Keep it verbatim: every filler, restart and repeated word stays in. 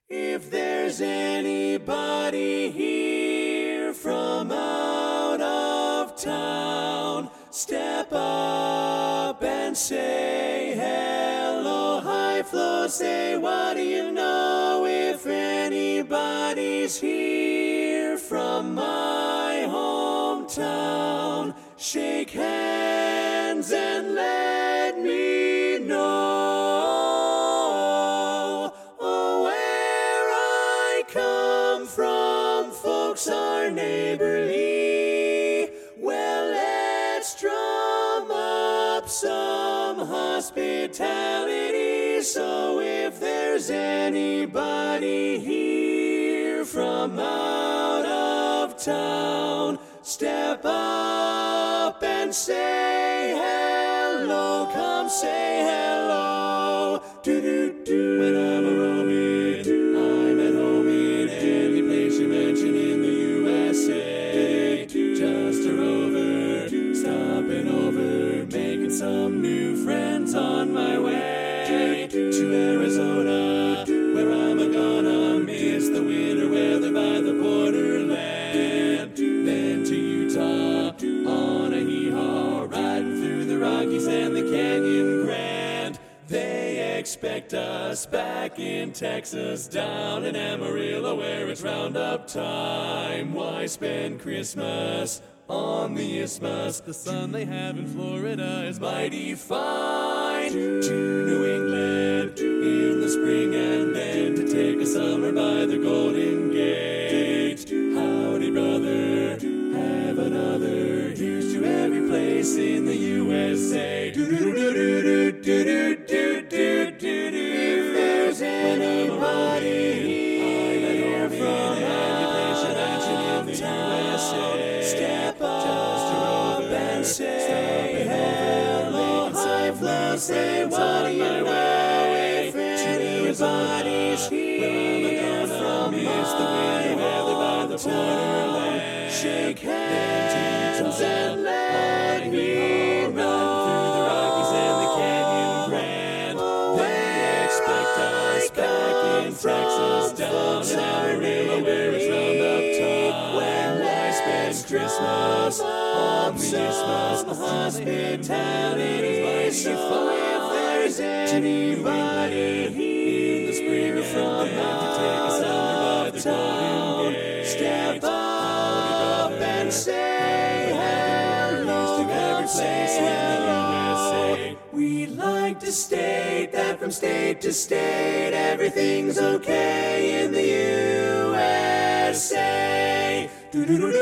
If there's anybody here from out of town, step up and say hello. High flow, say what do you know? If anybody's here from my hometown, shake hands and let me know. Oh, where I come from, folks are neighborly. Well, let's drum up some hospitality. So if there's anybody here from out of town, step up and say hello. Come say hello. Do-do-do. When I'm a roaming, I'm at home in any place you mention in the U S A. Just a rover, stopping over, making some new friends on my way to Arizona, where I'm gonna miss the winter weather by the borderland. Then to Utah on a hee-haw, riding through the Rockies and the Canyon Grand. They expect us back in Texas, down in Amarillo, where it's roundup time. Why spend Christmas on the isthmus? The sun they have in Florida is mighty fine. To New England in the spring, and then to take a summer by the Golden Gate. Howdy, brother, have another. Here's to every place in the U S A. Do-do-do-do-do-do-do-do-do. If there's anybody here from any place you mention in the U S A, step up and say hello. High flow, say what do you know? If anybody's here from out of town, shake hands and let me know. Through the Rockies and the Canyon Grand, they expect us back in Texas, down in Amarillo, where it's roundup time. When I spend Christmas on the isthmus, hospitality is so fun. If there's anybody here in the spring from out of town, step up and say hello. Come say hello. We like to state that from state to state, everything's okay in the U S A. Do-do-do-do.